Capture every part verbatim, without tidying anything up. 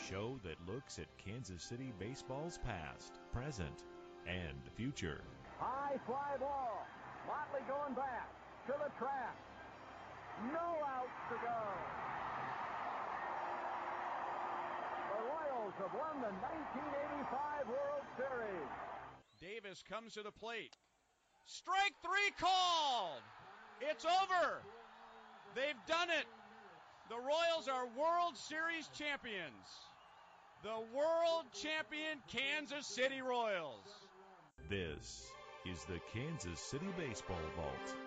show that looks at Kansas City baseball's past, present, and future. High fly ball. Motley going back to the track. No outs to go. The Royals have won the nineteen eighty-five World Series. Davis comes to the plate. Strike three called. It's over. They've done it. The Royals are World Series champions. The world champion Kansas City Royals. This is the Kansas City Baseball Vault.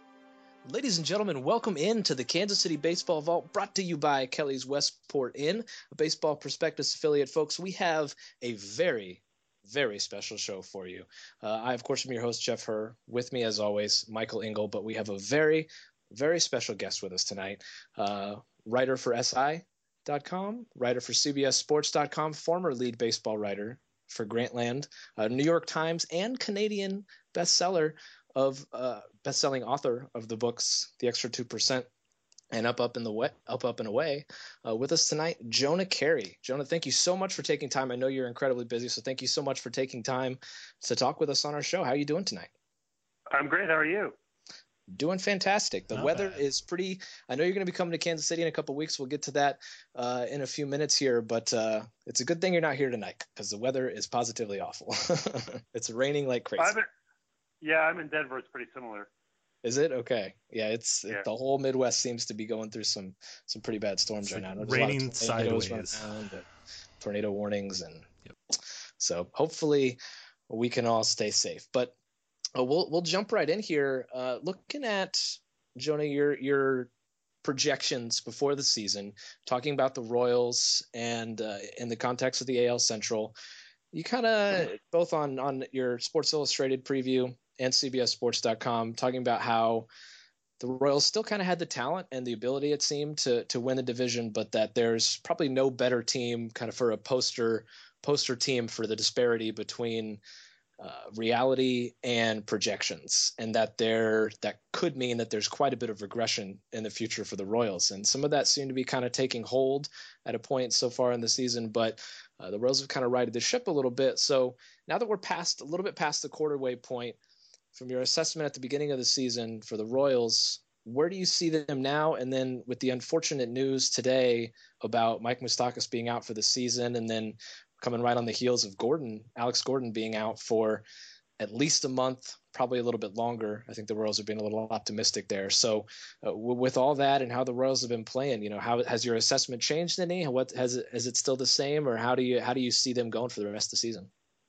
Ladies and gentlemen, welcome into the Kansas City Baseball Vault, brought to you by Kelly's Westport Inn, a Baseball Prospectus affiliate. Folks, we have a very, very special show for you. Uh, I, of course, am your host, Jeff Herr. With me, as always, Michael Engel, but we have a very, very special guest with us tonight. Uh, writer for S I dot com, writer for C B S Sports dot com, former lead baseball writer for Grantland, uh, New York Times, and Canadian bestseller of uh, best-selling author of the books The Extra two percent and Up, Up, and the Way, Up, Up, and Away. Uh, with us tonight, Jonah Keri. Jonah, thank you so much for taking time. I know you're incredibly busy, so thank you so much for taking time to talk with us on our show. How are you doing tonight? I'm great. How are you? Doing fantastic. The Not weather bad. is pretty – I know you're going to be coming to Kansas City in a couple of weeks. We'll get to that uh, in a few minutes here, but uh, it's a good thing you're not here tonight because the weather is positively awful. It's raining like crazy. I'm in, yeah, I'm in Denver. It's pretty similar. Is it? Okay. Yeah, it's Yeah. the whole Midwest seems to be going through some some pretty bad storms It's right now. like There's a lot of raining tornadoes sideways. running around and tornado warnings, and Yep. so hopefully we can all stay safe. But uh, we'll we'll jump right in here. Uh, looking at Jonah, your your projections before the season, talking about the Royals and uh, in the context of the A L Central, you kind of both on on your Sports Illustrated preview and C B S Sports dot com, talking about how the Royals still kind of had the talent and the ability, it seemed, to to win the division, but that there's probably no better team kind of for a poster poster team for the disparity between uh, reality and projections, and that there that could mean that there's quite a bit of regression in the future for the Royals. And some of that seemed to be kind of taking hold at a point so far in the season, but uh, the Royals have kind of righted the ship a little bit. So now that we're past a little bit past the quarter-way point, from your assessment at the beginning of the season for the Royals, where do you see them now? And then with the unfortunate news today about Mike Moustakas being out for the season, and then coming right on the heels of Gordon, Alex Gordon being out for at least a month, probably a little bit longer. I think the Royals are being a little optimistic there. So uh, w- with all that and how the Royals have been playing, you know, how has your assessment changed any? What has it, is it still the same, or how do you, how do you see them going for the rest of the season?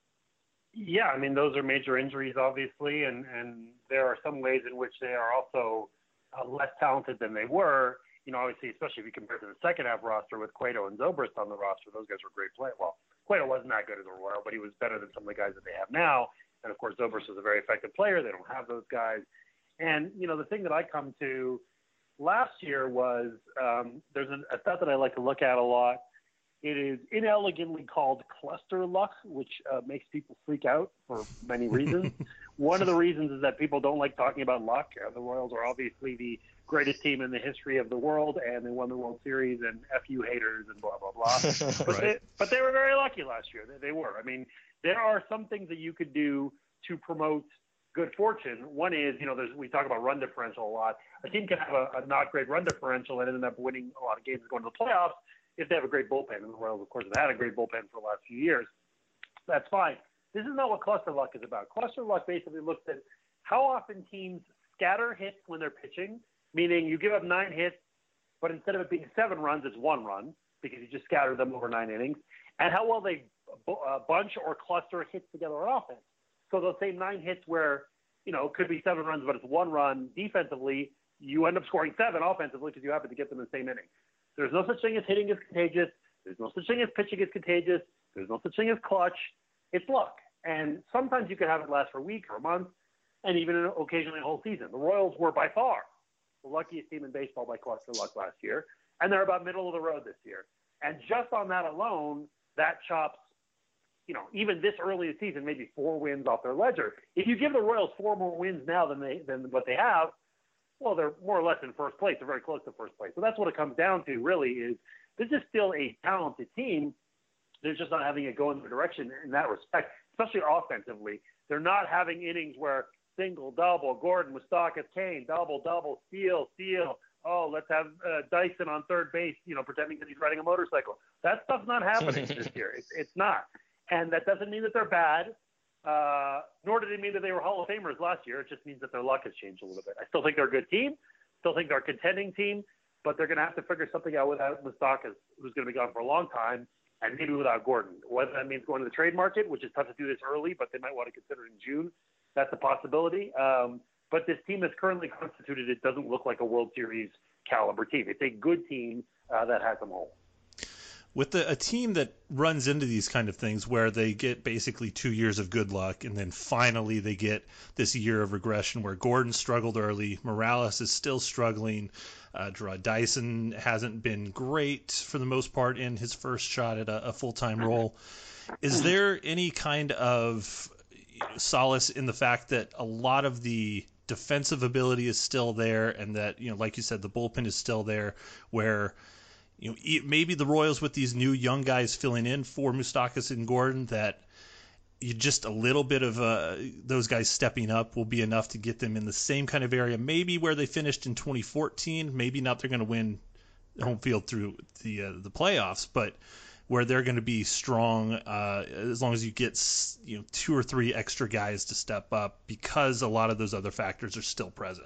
Yeah, I mean, those are major injuries, obviously, and, and there are some ways in which they are also uh, less talented than they were. You know, obviously, especially if you compare to the second half roster with Cueto and Zobrist on the roster, those guys were great players. Well, Cueto wasn't that good as a Royal, but he was better than some of the guys that they have now. And, of course, Zobrist was a very effective player. They don't have those guys. And, you know, the thing that I come to last year was um, there's a, a stat that I like to look at a lot. It is inelegantly called cluster luck, which uh, makes people freak out for many reasons. One of the reasons is that people don't like talking about luck. Uh, the Royals are obviously the greatest team in the history of the world, and they won the World Series, and F you haters, and blah, blah, blah. But, Right. they, but they were very lucky last year. They, they were. I mean, there are some things that you could do to promote good fortune. One is, you know, there's, we talk about run differential a lot. A team can have a, a not great run differential and end up winning a lot of games and going to the playoffs if they have a great bullpen. And the Royals, of course, have had a great bullpen for the last few years. That's fine. This is not what cluster luck is about. Cluster luck basically looks at how often teams scatter hits when they're pitching, meaning you give up nine hits, but instead of it being seven runs, it's one run because you just scatter them over nine innings, and how well they uh, bunch or cluster hits together on offense. So they'll say nine hits where, you know, it could be seven runs, but it's one run defensively. You end up scoring seven offensively because you happen to get them in the same inning. There's no such thing as hitting is contagious. There's no such thing as pitching is contagious. There's no such thing as clutch. It's luck. And sometimes you can have it last for a week or a month, and even occasionally a whole season. The Royals were by far the luckiest team in baseball by cluster luck last year, and they're about middle of the road this year. And just on that alone, that chops, you know, even this early in the season, maybe four wins off their ledger. If you give the Royals four more wins now than they than what they have, well, they're more or less in first place. They're very close to first place. So that's what it comes down to, really, is this is still a talented team. they're just not having it go in the direction in that respect, especially offensively. They're not having innings where single, double, Gordon, Moustakas, Kane, double, double, steal, steal. Oh, let's have uh, Dyson on third base, you know, pretending that he's riding a motorcycle. That stuff's not happening this year. It's, it's not. And that doesn't mean that they're bad, uh, nor did it mean that they were Hall of Famers last year. It just means that their luck has changed a little bit. I still think they're a good team, still think they're a contending team, but they're going to have to figure something out without Moustakas, who's going to be gone for a long time, and maybe without Gordon. Whether that means going to the trade market, which is tough to do this early, but they might want to consider it in June. That's a possibility. Um, but this team that's currently constituted, it doesn't look like a World Series caliber team. It's a good team uh, that has them home. With the, a team that runs into these kind of things where they get basically two years of good luck and then finally they get this year of regression where Gordon struggled early, Morales is still struggling, uh, Jarrod Dyson hasn't been great for the most part in his first shot at a, a full-time role. Is there any kind of solace in the fact that a lot of the defensive ability is still there and that, you know, like you said, the bullpen is still there where, you know, maybe the Royals with these new young guys filling in for Moustakas and Gordon, that you just a little bit of uh, those guys stepping up will be enough to get them in the same kind of area, maybe where they finished in twenty fourteen, maybe not they're going to win home field through the uh, the playoffs, but where they're going to be strong uh, as long as you get, you know, two or three extra guys to step up because a lot of those other factors are still present.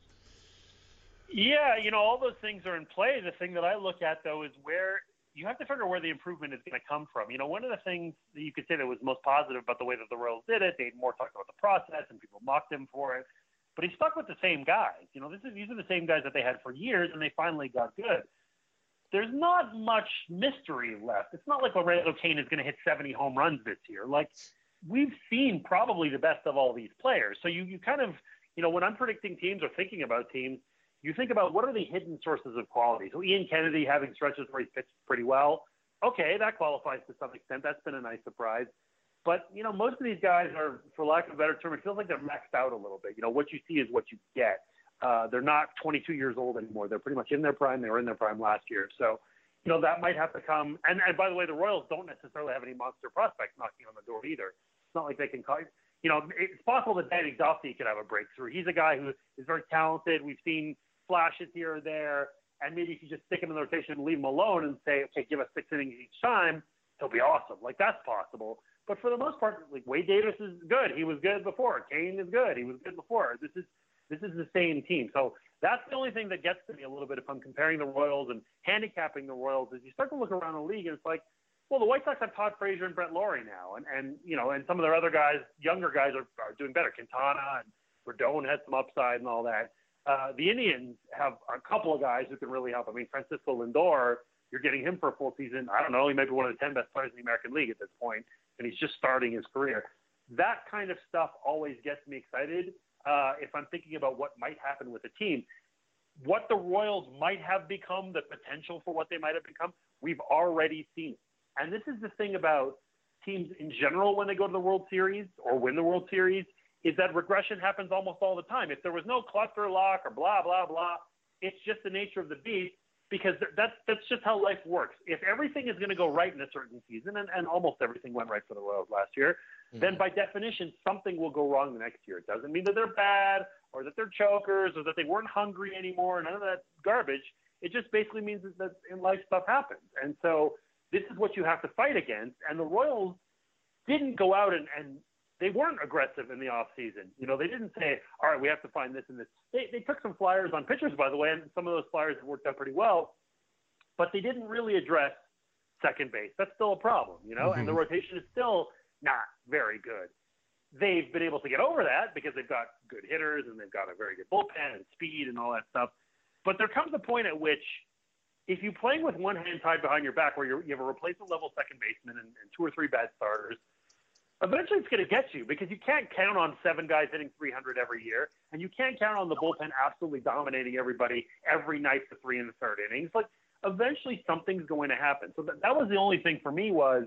Yeah, you know, all those things are in play. The thing that I look at, though, is where you have to figure where the improvement is going to come from. You know, one of the things that you could say that was most positive about the way that the Royals did it, they more talked about the process and people mocked him for it, but he stuck with the same guys. You know, this is, these are the same guys that they had for years, and they finally got good. There's not much mystery left. It's not like Lorenzo Cain is going to hit seventy home runs this year. Like, we've seen probably the best of all these players. So you, you kind of, you know, when I'm predicting teams or thinking about teams, you think about what are the hidden sources of quality. So Ian Kennedy having stretches where he pitched pretty well. Okay, that qualifies to some extent. That's been a nice surprise. But, you know, most of these guys are, for lack of a better term, it feels like they're maxed out a little bit. You know, what you see is what you get. Uh, they're not twenty-two years old anymore. They're pretty much in their prime. They were in their prime last year. So, you know, that might have to come. And, and by the way, the Royals don't necessarily have any monster prospects knocking on the door either. It's not like they can call, you know, it's possible that Danny Duffy could have a breakthrough. He's a guy who is very talented. We've seen flashes here or there. And maybe if you just stick him in the rotation and leave him alone and say, okay, give us six innings each time, he'll be awesome. Like, that's possible. But for the most part, like, Wade Davis is good. He was good before. Kane is good. He was good before. This is, This is the same team. So that's the only thing that gets to me a little bit if I'm comparing the Royals and handicapping the Royals is you start to look around the league and it's like, well, the White Sox have Todd Frazier and Brett Lawrie now. And, and you know, and some of their other guys, younger guys are, are doing better. Quintana and Rodon has some upside and all that. Uh, the Indians have a couple of guys who can really help. I mean, Francisco Lindor, you're getting him for a full season. I don't know. He might be one of the ten best players in the American League at this point, and he's just starting his career. That kind of stuff always gets me excited. Uh, if I'm thinking about what might happen with the team, what the Royals might have become, the potential for what they might have become, we've already seen. And this is the thing about teams in general when they go to the World Series or win the World Series, is that regression happens almost all the time. If there was no cluster lock or blah, blah, blah, it's just the nature of the beast because that's, that's just how life works. If everything is going to go right in a certain season, and, and almost everything went right for the Royals last year, mm-hmm. then by definition, something will go wrong the next year. It doesn't mean that they're bad or that they're chokers or that they weren't hungry anymore, none of that garbage. It just basically means that in life stuff happens. And so this is what you have to fight against. And the Royals didn't go out and, and they weren't aggressive in the offseason. You know, they didn't say, all right, we have to find this and this. They, they took some flyers on pitchers, by the way, and some of those flyers have worked out pretty well. But they didn't really address second base. That's still a problem, you know, mm-hmm. and the rotation is still not very good. They've been able to get over that because they've got good hitters and they've got a very good bullpen and speed and all that stuff. But there comes a point at which if you're playing with one hand tied behind your back where you're, you have a replacement level second baseman and, and two or three bad starters, eventually it's going to get you because you can't count on seven guys hitting three hundred every year, and you can't count on the bullpen absolutely dominating everybody every night for three and the third innings. Like, eventually something's going to happen. So that, that was the only thing for me was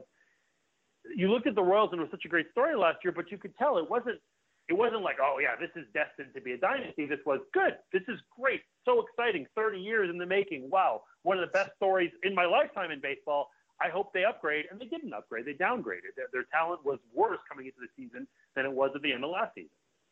you looked at the Royals and it was such a great story last year, but you could tell it wasn't it wasn't like, oh, yeah, this is destined to be a dynasty. This was good. This is great. So exciting. thirty years in the making. Wow. One of the best stories in my lifetime in baseball. I hope they upgrade, and they didn't upgrade. They downgraded. Their, their talent was worse coming into the season than it was at the end of last season.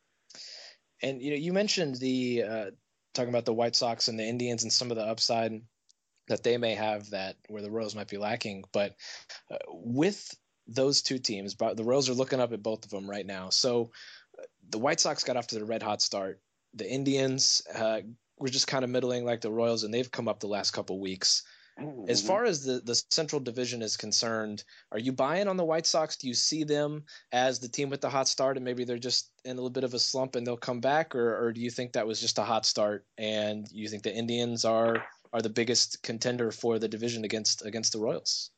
And you know, you mentioned the uh, talking about the White Sox and the Indians and some of the upside that they may have that where the Royals might be lacking. But uh, with those two teams, the Royals are looking up at both of them right now. So uh, the White Sox got off to the red hot start. The Indians uh, were just kind of middling like the Royals, and they've come up the last couple weeks. Mm-hmm. As far as the, the Central Division is concerned, are you buying on the White Sox? Do you see them as the team with the hot start, and maybe they're just in a little bit of a slump and they'll come back, or, or do you think that was just a hot start and you think the Indians are are the biggest contender for the division against against the Royals?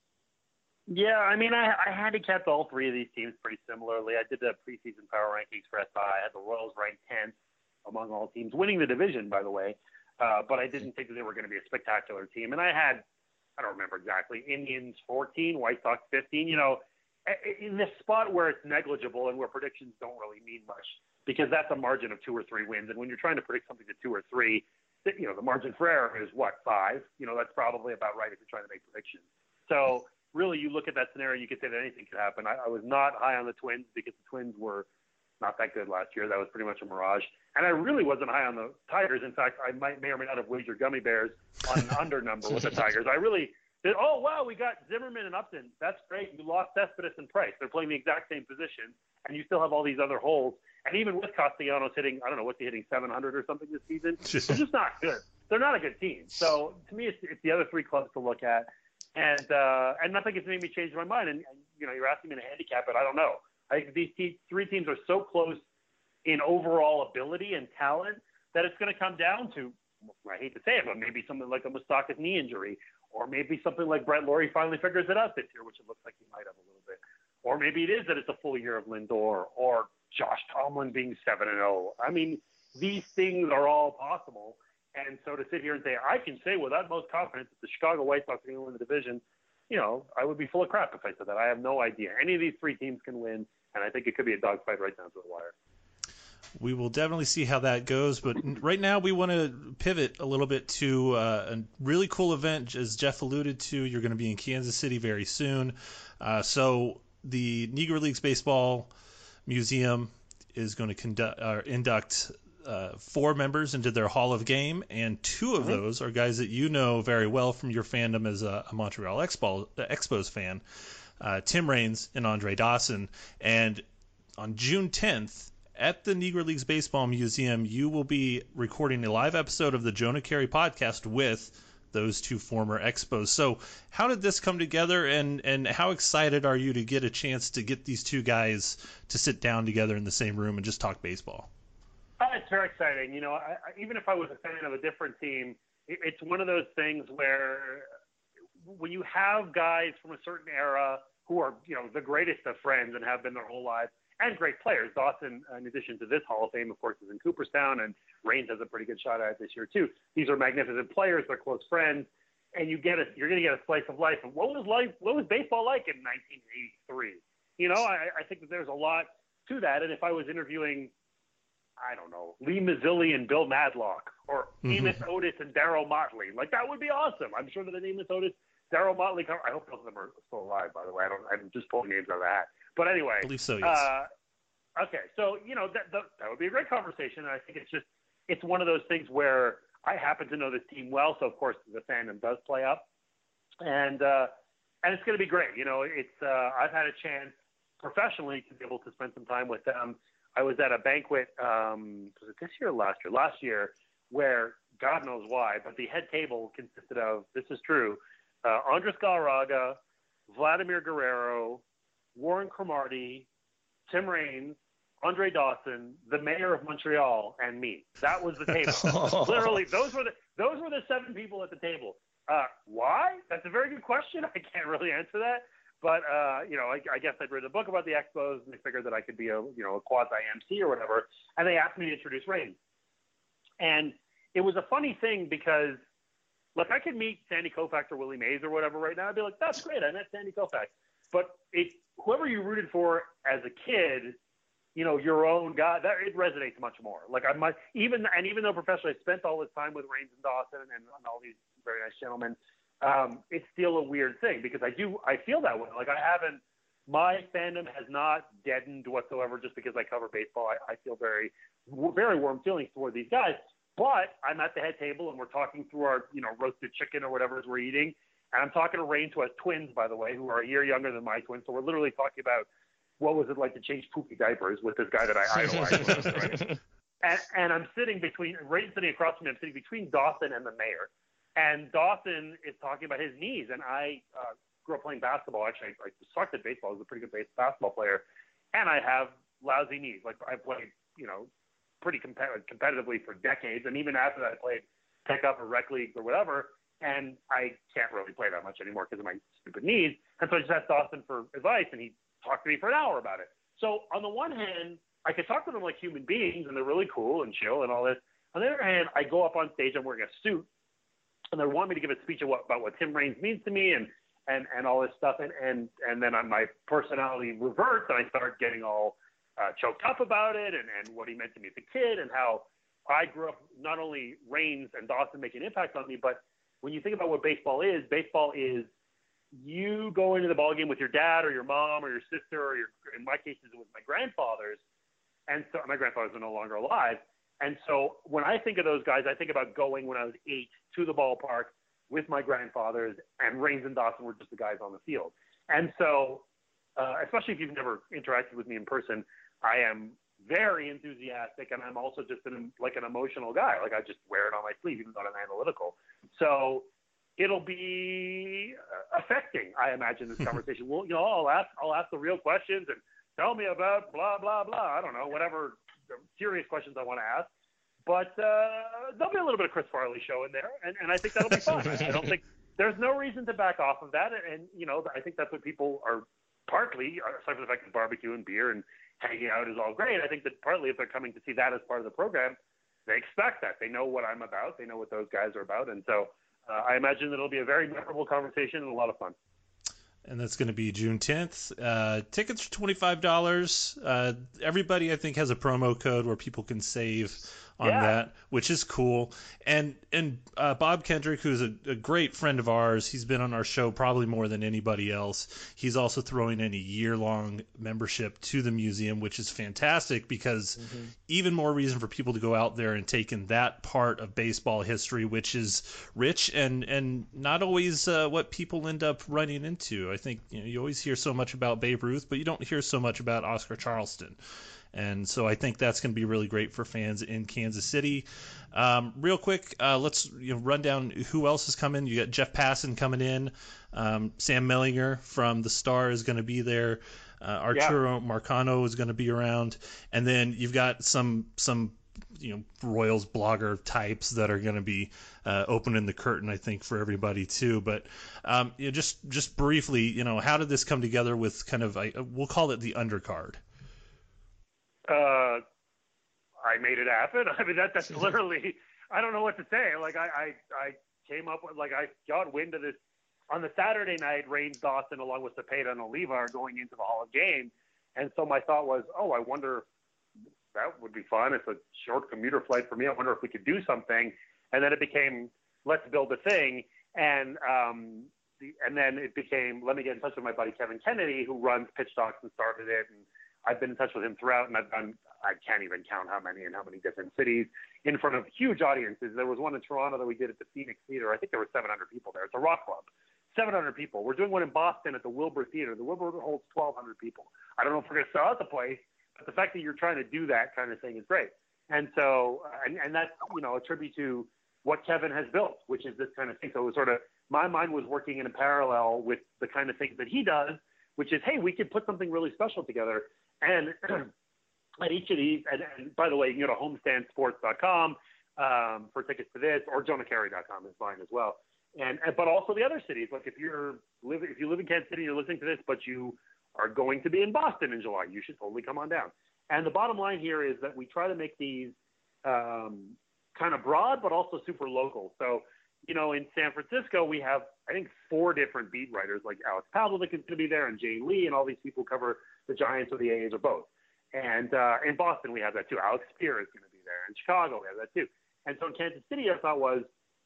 Yeah, I mean, I, I handicapped all three of these teams pretty similarly. I did the preseason power rankings for S I. I had the Royals ranked tenth among all teams, winning the division, by the way. Uh, but I didn't think that they were going to be a spectacular team. And I had, I don't remember exactly, Indians fourteen, White Sox fifteen, you know, in this spot where it's negligible and where predictions don't really mean much, because that's a margin of two or three wins. And when you're trying to predict something to two or three, you know, the margin for error is what, five? You know, that's probably about right if you're trying to make predictions. So really, you look at that scenario, you could say that anything could happen. I, I was not high on the Twins because the Twins were not that good last year. That was pretty much a mirage. And I really wasn't high on the Tigers. In fact, I might may or may not have wagered gummy bears on an under number with the Tigers. I really did. Oh, wow, we got Zimmerman and Upton. That's great. You lost Cespedes and Price. They're playing the exact same position, and you still have all these other holes. And even with Castellanos hitting, I don't know, what's he hitting, seven hundred or something this season? They're just not good. They're not a good team. So to me, it's, it's the other three clubs to look at. And uh, and nothing has made me change my mind. And, and, you know, you're asking me to handicap it. I don't know. I think these te- three teams are so close in overall ability and talent that it's going to come down to, I hate to say it, but maybe something like a Moustakas knee injury, or maybe something like Brett Laurie finally figures it out this year, which it looks like he might have a little bit. Or maybe it is that it's a full year of Lindor, or Josh Tomlin being seven and oh. I mean, these things are all possible. And so to sit here and say, I can say with utmost confidence that the Chicago White Sox are going to win the division, you know, I would be full of crap if I said that. I have no idea. Any of these three teams can win, and I think it could be a dogfight right down to the wire. We will definitely see how that goes, but right now we want to pivot a little bit to uh, a really cool event. As Jeff alluded to, you're going to be in Kansas City very soon. Uh, so the Negro Leagues Baseball Museum is going to conduct, uh, induct uh, four members into their Hall of Game, and two of those are guys that you know very well from your fandom as a, a Montreal Expo, uh, Expos fan, uh, Tim Raines and Andre Dawson. And on June tenth, at the Negro Leagues Baseball Museum, you will be recording a live episode of the Jonah Carey podcast with those two former Expos. So how did this come together, and, and how excited are you to get a chance to get these two guys to sit down together in the same room and just talk baseball? Uh, it's very exciting. You know, I, I, even if I was a fan of a different team, it, it's one of those things where when you have guys from a certain era who are, you know, the greatest of friends and have been their whole lives, and great players. Dawson, in addition to this Hall of Fame, of course, is in Cooperstown, and Raines has a pretty good shot at it this year too. These are magnificent players; they're close friends, and you get a you're going to get a slice of life. And what was life? What was baseball like in nineteen eighty-three? You know, I, I think that there's a lot to that. And if I was interviewing, I don't know, Lee Mazzilli and Bill Madlock, or mm-hmm. Amos Otis and Darryl Motley, like that would be awesome. I'm sure that an Amos Otis, Darryl Motley. I hope both of them are still alive. By the way, I don't. I'm just pulling names out of the hat. But anyway, I believe so, yes. Uh, okay, so you know that, that that would be a great conversation, and I think it's just it's one of those things where I happen to know this team well, so of course the fandom does play up, and uh, and it's going to be great. You know, it's uh, I've had a chance professionally to be able to spend some time with them. I was at a banquet, um, was it this year or last year? Last year, where God knows why, but the head table consisted of, this is true, uh, Andres Galarraga, Vladimir Guerrero, Warren Cromartie, Tim Raines, Andre Dawson, the mayor of Montreal, and me. That was the table. Literally, those were the those were the seven people at the table. Uh, why? That's a very good question. I can't really answer that. But uh, you know, I, I guess I'd written a book about the Expos, and they figured that I could be a you know a quasi M C or whatever. And they asked me to introduce Raines. And it was a funny thing because, look, I could meet Sandy Koufax or Willie Mays or whatever right now. I'd be like, that's great. I met Sandy Koufax. But it, whoever you rooted for as a kid, you know, your own guy, that it resonates much more. Like I might even, and even though professionally I spent all this time with Raines and Dawson and, and all these very nice gentlemen, um, it's still a weird thing because I do I feel that way. Like I haven't my fandom has not deadened whatsoever just because I cover baseball. I, I feel very very warm feelings toward these guys. But I'm at the head table and we're talking through our you know roasted chicken or whatever it is we're eating, and I'm talking to Raines, who has twins, by the way, who are a year younger than my twins. So we're literally talking about what was it like to change poopy diapers with this guy that I idolize. Right? And, and I'm sitting between, Raines sitting across from me, I'm sitting between Dawson and the mayor. And Dawson is talking about his knees. And I uh, grew up playing basketball. Actually, I, I sucked at baseball. I was a pretty good base, basketball player. And I have lousy knees. Like, I played, you know, pretty compet- competitively for decades. And even after that, I played pickup or rec leagues or whatever. And I can't really play that much anymore because of my stupid knees. And so I just asked Dawson for advice, and he talked to me for an hour about it. So on the one hand, I could talk to them like human beings, and they're really cool and chill and all this. On the other hand, I go up on stage, I'm wearing a suit, and they want me to give a speech about what Tim Raines means to me and, and, and all this stuff. And, and, and then my personality reverts, and I start getting all uh, choked up about it and, and what he meant to me as a kid and how I grew up, not only Raines and Dawson making an impact on me, but when you think about what baseball is, baseball is you go into the ballgame with your dad or your mom or your sister or your, in my case, it was my grandfathers. And so my grandfathers are no longer alive. And so when I think of those guys, I think about going when I was eight to the ballpark with my grandfathers, and Raines and Dawson were just the guys on the field. And so, uh, especially if you've never interacted with me in person, I am very enthusiastic, and I'm also just an, like an emotional guy. Like I just wear it on my sleeve, even though I'm analytical. So it'll be affecting, I imagine, this conversation. Well, you know, I'll ask, I'll ask the real questions and tell me about blah, blah, blah. I don't know, whatever serious questions I want to ask. But uh, there'll be a little bit of Chris Farley show in there, and, and I think that'll be fun. I don't think there's no reason to back off of that. And, you know, I think that's what people are partly, aside from the fact that barbecue and beer and hanging out is all great. I think that partly if they're coming to see that as part of the program, they expect that. They know what I'm about. They know what those guys are about. And so uh, I imagine that it'll be a very memorable conversation and a lot of fun. And that's going to be June tenth. Uh, tickets are twenty-five dollars. Uh, everybody, I think, has a promo code where people can save on yeah. that, which is cool. And and uh, Bob Kendrick, who's a, a great friend of ours, he's been on our show probably more than anybody else. He's also throwing in a year-long membership to the museum, which is fantastic because mm-hmm. even more reason for people to go out there and take in that part of baseball history, which is rich and, and not always uh, what people end up running into. I think you know, you always hear so much about Babe Ruth, but you don't hear so much about Oscar Charleston. And so I think that's going to be really great for fans in Kansas City. Um, real quick, uh, let's you know, run down who else is coming. You got Jeff Passan coming in. Um, Sam Mellinger from The Star is going to be there. Uh, Arturo yeah. Marcano is going to be around. And then you've got some some you know Royals blogger types that are going to be uh, opening the curtain, I think, for everybody too. But um, you know, just just briefly, you know, how did this come together with kind of I, we'll call it the undercard? Uh, I made it happen. I mean, that that's literally, I don't know what to say. Like, I, I, I came up with, like, I got wind of this on the Saturday night. Raines, Dawson, along with Cepeda and Oliva are going into the Hall of Game. And so my thought was, oh, I wonder, that would be fun. It's a short commuter flight for me. I wonder if we could do something. And then it became, let's build a thing. And, um, the, and then it became, let me get in touch with my buddy Kevin Kennedy, who runs Pitch Talks and started it. And I've been in touch with him throughout, and I've done, I can't even count how many and how many different cities in front of huge audiences. There was one in Toronto that we did at the Phoenix Theater. I think there were seven hundred people there. It's a rock club. seven hundred people. We're doing one in Boston at the Wilbur Theater. The Wilbur holds twelve hundred people. I don't know if we're going to sell out the place, but the fact that you're trying to do that kind of thing is great. And so, and, and that's, you know, a tribute to what Kevin has built, which is this kind of thing. So it was sort of, my mind was working in a parallel with the kind of things that he does, which is, hey, we could put something really special together. And at each of these, and, and by the way, you can go to homestand sports dot com um, for tickets to this, or jonah carey dot com is mine as well. And, and but also the other cities. Like if you're live, if you live in Kansas City, you're listening to this, but you are going to be in Boston in July, you should totally come on down. And the bottom line here is that we try to make these um, kind of broad, but also super local. So, you know, in San Francisco, we have, I think, four different beat writers, like Alex Pavlovic is going to be there, and Jane Lee, and all these people cover the Giants or the A's or both. And uh, in Boston, we have that too. Alex Spear is going to be there. In Chicago, we have that too. And so in Kansas City, our thought was,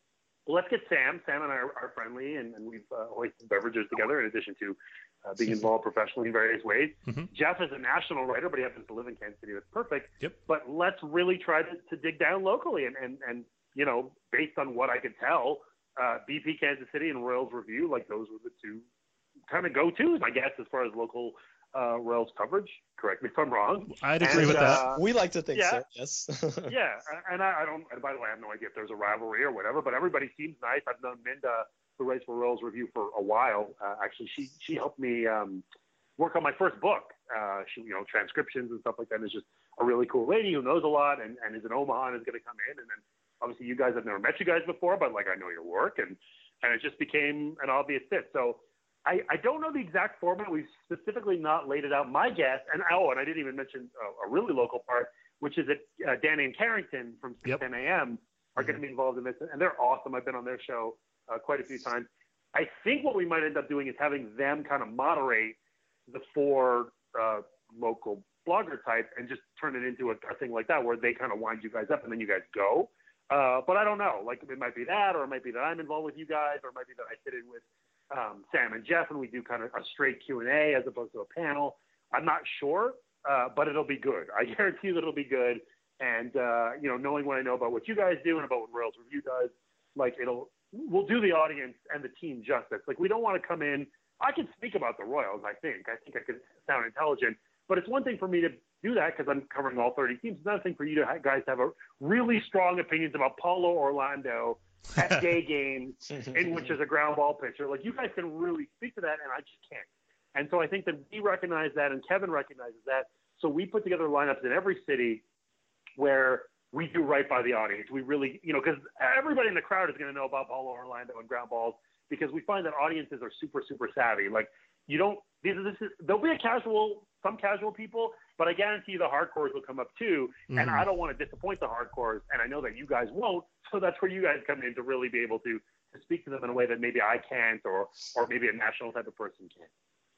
well, let's get Sam. Sam and I are, are friendly, and, and we've uh, hoisted beverages together in addition to uh, being involved professionally in various ways. Mm-hmm. Jeff is a national writer, but he happens to live in Kansas City. That's perfect. Yep. But let's really try to, to dig down locally. And, and, and, you know, based on what I could tell, uh, B P Kansas City and Royals Review, like those were the two kind of go-tos, I guess, as far as local uh, Royals coverage. Correct me if I'm wrong. I'd agree and, with that. Uh, we like to think yeah, so, yes. yeah, and I, I don't, and by the way, I have no idea if there's a rivalry or whatever, but everybody seems nice. I've known Minda, who writes for Royals Review, for a while. Uh, actually, she she helped me um, work on my first book. Uh, she, you know, transcriptions and stuff like that. And is just a really cool lady who knows a lot and, and is in Omaha and is going to come in. And then obviously you guys, I've never met you guys before, but like I know your work, and and it just became an obvious fit. So I, I don't know the exact format. We've specifically not laid it out. My guess, and oh, and I didn't even mention a, a really local part, which is that uh, Danny and Carrington from yep. ten a.m. are going to be involved in this, and they're awesome. I've been on their show uh, quite a few times. I think what we might end up doing is having them kind of moderate the four uh, local blogger type and just turn it into a, a thing like that where they kind of wind you guys up and then you guys go. Uh, but I don't know. Like it might be that, or it might be that I'm involved with you guys, or it might be that I sit in with um, Sam and Jeff and we do kind of a straight Q and A as opposed to a panel. I'm not sure, uh, but it'll be good. I guarantee you that it'll be good. And, uh, you know, knowing what I know about what you guys do and about what Royals Review does, like it'll, we'll do the audience and the team justice. Like we don't want to come in. I can speak about the Royals. I think, I think I could sound intelligent, but it's one thing for me to do that because I'm covering all thirty teams. It's another thing for you to ha- guys have a really strong opinions about Paulo Orlando at day games in which is a ground ball pitcher. Like you guys can really speak to that, and I just can't. And so I think that we recognize that, and Kevin recognizes that. So we put together lineups in every city where we do right by the audience. We really, you know, because everybody in the crowd is going to know about Paulo Orlando and ground balls because we find that audiences are super, super savvy. Like you don't, this is, this is there'll be a casual, some casual people, but I guarantee you the hardcores will come up too. Mm-hmm. And I don't want to disappoint the hardcores, and I know that you guys won't. So that's where you guys come in to really be able to, to speak to them in a way that maybe I can't, or or maybe a national type of person can.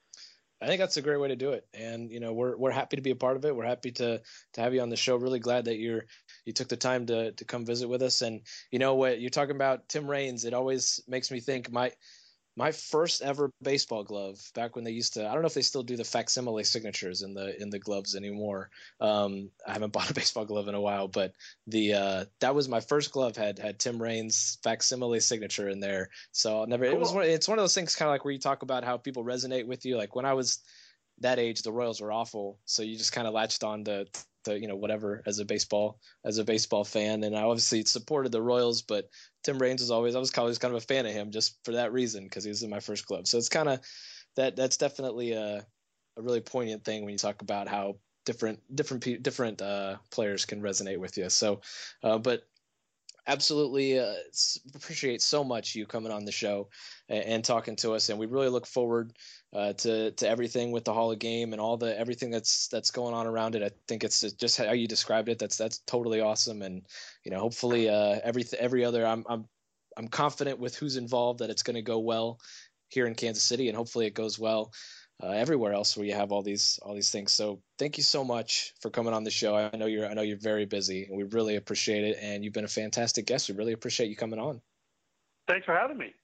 I think that's a great way to do it. And, you know, we're, we're happy to be a part of it. We're happy to, to have you on the show. Really glad that you're, you took the time to, to come visit with us. And you know what you're talking about, Tim Raines, it always makes me think my, my first ever baseball glove back when they used to, I don't know if they still do the facsimile signatures in the, in the gloves anymore. Um, I haven't bought a baseball glove in a while, but the, uh, that was my first glove had, had Tim Raines' facsimile signature in there. So I'll never, it was one, it's one of those things kind of like where you talk about how people resonate with you. Like when I was that age, the Royals were awful. So you just kind of latched on to, to, you know, whatever as a baseball, as a baseball fan. And I obviously supported the Royals, but Tim Raines was always, I was always kind of a fan of him just for that reason, because he was in my first glove. So it's kind of that, that's definitely a, a really poignant thing when you talk about how different, different, different uh, players can resonate with you. So, uh, but absolutely uh, appreciate so much you coming on the show and, and talking to us. And we really look forward uh, to, to everything with the Hall of Game and all the, everything that's, that's going on around it. I think it's just how you described it. That's, that's totally awesome. And, you know, hopefully uh, every, every other, I'm, I'm, I'm confident with who's involved that it's going to go well here in Kansas City, and hopefully it goes well uh, everywhere else where you have all these, all these things. So thank you so much for coming on the show. I know you're, I know you're very busy, and we really appreciate it. And you've been a fantastic guest. We really appreciate you coming on. Thanks for having me.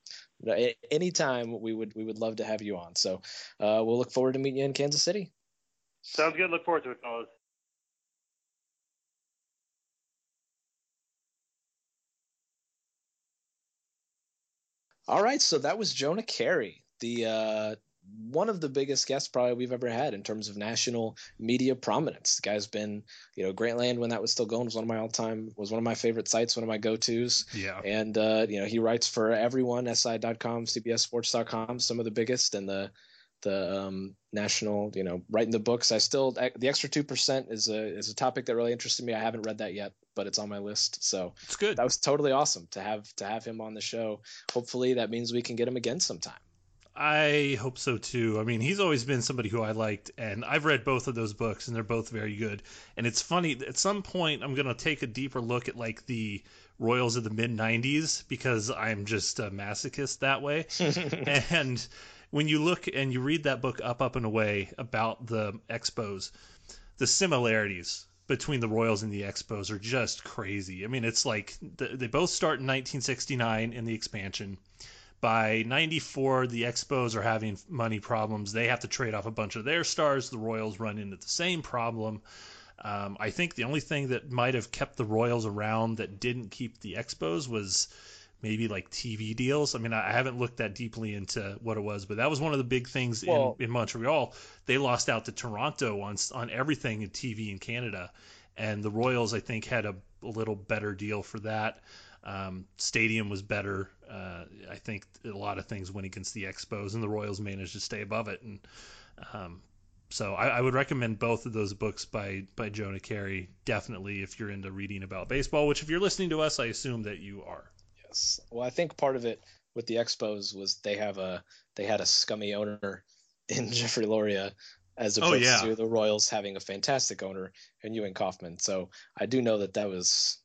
Anytime we would, we would love to have you on. So uh, we'll look forward to meeting you in Kansas City. Sounds good. Look forward to it, fellas. All right. So that was Jonah Keri, the, uh, one of the biggest guests probably we've ever had in terms of national media prominence. The guy's been, you know, Grantland, when that was still going, was one of my all time, was one of my favorite sites, one of my go-tos. Yeah. And, uh, you know, he writes for everyone, S I dot com, C B S Sports dot com, some of the biggest, and the, the, um, national, you know, writing the books. I still, the extra two percent is a, is a topic that really interested me. I haven't read that yet, but it's on my list. So it's good. That was totally awesome to have, to have him on the show. Hopefully that means we can get him again sometime. I hope so too. I mean, he's always been somebody who I liked, and I've read both of those books, and they're both very good. And it's funny, at some point I'm going to take a deeper look at like the Royals of the mid nineties, because I'm just a masochist that way. And when you look and you read that book, Up, Up and Away, about the Expos, the similarities between the Royals and the Expos are just crazy. I mean, it's like the, they both start in nineteen sixty-nine in the expansion. By ninety-four, the Expos are having money problems. They have to trade off a bunch of their stars. The Royals run into the same problem. Um, I think the only thing that might have kept the Royals around that didn't keep the Expos was maybe like T V deals. I mean, I haven't looked that deeply into what it was, but that was one of the big things well, in, in Montreal. They lost out to Toronto on on everything in T V in Canada, and the Royals, I think, had a, a little better deal for that. Um, stadium was better. Uh, I think a lot of things went against the Expos, and the Royals managed to stay above it. And um, so I, I would recommend both of those books by by Jonah Carey, definitely, if you're into reading about baseball, which if you're listening to us, I assume that you are. Yes. Well, I think part of it with the Expos was they have a they had a scummy owner in Jeffrey Loria, as opposed oh, yeah. to the Royals having a fantastic owner in Ewing Kauffman. So I do know that that was,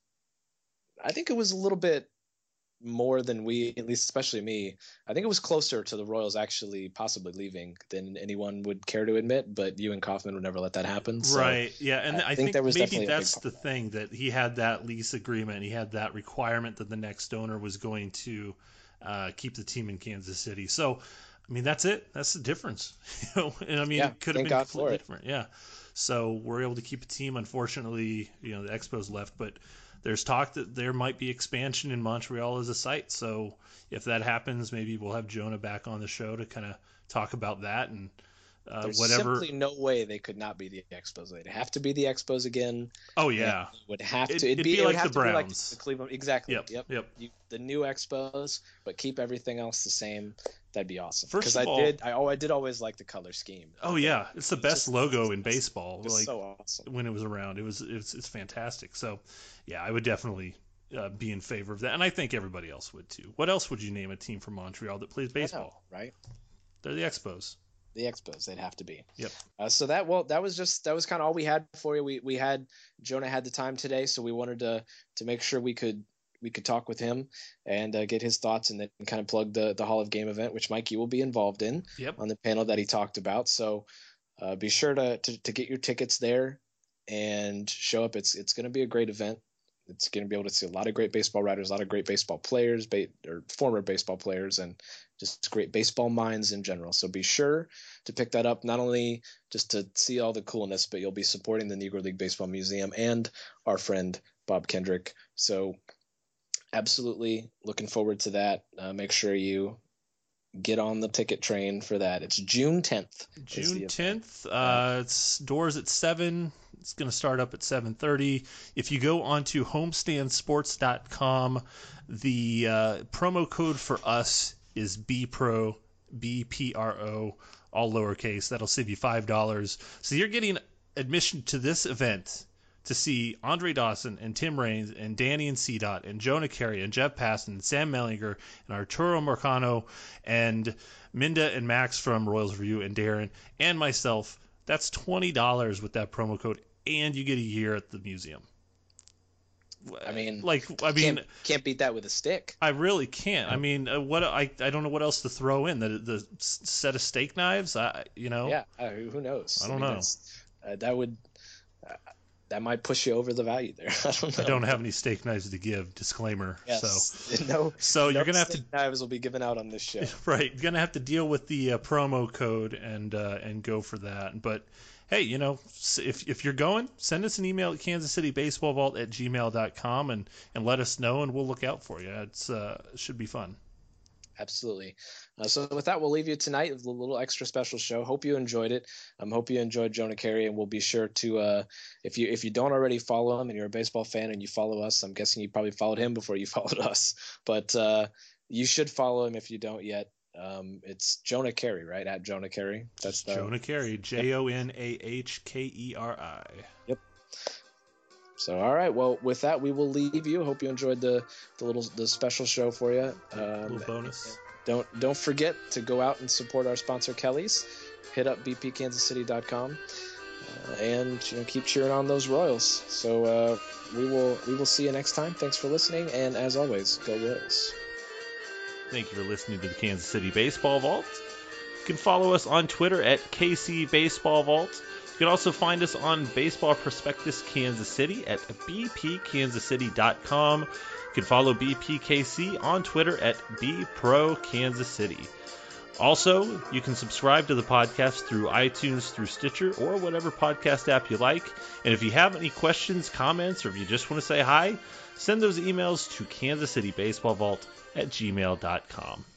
I think it was a little bit more than we, at least especially me, I think it was closer to the Royals actually possibly leaving than anyone would care to admit, but Ewing Kauffman would never let that happen. So right. Yeah. And I, I think, think there was maybe that's the thing, that he had that lease agreement. He had that requirement that the next owner was going to uh, keep the team in Kansas City. So, I mean, that's it. That's the difference. you know, and I mean, yeah, it could have been God completely different. Yeah. So we're able to keep a team. Unfortunately, you know, the Expos left, but there's talk that there might be expansion in Montreal as a site. So if that happens, maybe we'll have Jonah back on the show to kind of talk about that and uh, There's whatever. simply no way they could not be the Expos. They'd have to be the Expos again. Oh yeah, it would have to. It'd, it'd, it'd be, be it like would have the to Browns, be like the Cleveland. Exactly. Yep. Yep. Yep. You, the new Expos, but keep everything else the same. That'd be awesome. First of I all, did. I oh, I did always like the color scheme. Oh yeah, it's the best just, logo in baseball. It's like so awesome. When it was around, it was it's it's fantastic. So yeah, I would definitely uh, be in favor of that, and I think everybody else would too. What else would you name a team from Montreal that plays baseball? Know, right? They're the Expos. The Expos, they'd have to be. Yep. Uh, so that well, that was just that was kind of all we had for you. We we had Jonah had the time today, so we wanted to to make sure we could we could talk with him and uh, get his thoughts, and then kind of plug the the Hall of Game event, which Mike you will be involved in. Yep. On the panel that he talked about. So uh, be sure to, to to get your tickets there and show up. It's it's going to be a great event. It's going to be able to see a lot of great baseball writers, a lot of great baseball players, ba- or former baseball players, and just great baseball minds in general. So be sure to pick that up, not only just to see all the coolness, but you'll be supporting the Negro League Baseball Museum and our friend Bob Kendrick. So absolutely looking forward to that. Uh, make sure you get on the ticket train for that. It's June tenth. June tenth. Uh, it's doors at seven. It's going to start up at seven thirty. If you go onto homestand sports dot com, the uh, promo code for us is B P R O, B P R O, all lowercase. That'll save you five dollars. So you're getting admission to this event to see Andre Dawson and Tim Raines and Danny and C Dot and Jonah Carey and Jeff Passan and Sam Mellinger and Arturo Marcano and Minda and Max from Royals Review and Darren and myself. That's twenty dollars with that promo code, and you get a year at the museum. I mean, like, I mean, can't, can't beat that with a stick. I really can't. I mean, uh, what I I don't know what else to throw in. The the set of steak knives. I you know. Yeah. Uh, who knows? I don't I mean, know. Uh, that would. Uh, That might push you over the value there. I don't know. I don't have any steak knives to give. Disclaimer. Yes. So no. So no you're gonna have steak to knives will be given out on this show. Right. You're gonna have to deal with the uh, promo code and uh, and go for that. But hey, you know, if if you're going, send us an email at kansas city baseball vault at gmail dot com and and let us know, and we'll look out for you. It's uh it should be fun. Absolutely. Uh, so with that, we'll leave you tonight with a little extra special show. Hope you enjoyed it. Um, hope you enjoyed Jonah Carey, and we'll be sure to, uh, if you if you don't already follow him and you're a baseball fan and you follow us, I'm guessing you probably followed him before you followed us. But uh, you should follow him if you don't yet. Um, it's Jonah Carey, right? At Jonah Carey. That's the Jonah Carey. J O N A H K E R I. Yep. So all right, well with that we will leave you. Hope you enjoyed the, the little the special show for you. Um, a little bonus. Don't don't forget to go out and support our sponsor Kelly's. Hit up b p kansas city dot com uh, and you know keep cheering on those Royals. So uh, we will we will see you next time. Thanks for listening, and as always, go Royals. Thank you for listening to the Kansas City Baseball Vault. You can follow us on Twitter at K C Baseball Vault. You can also find us on Baseball Prospectus Kansas City at b p kansas city dot com. You can follow B P K C on Twitter at b pro kansas city. Also, you can subscribe to the podcast through iTunes, through Stitcher, or whatever podcast app you like. And if you have any questions, comments, or if you just want to say hi, send those emails to kansas city baseball vault at gmail dot com.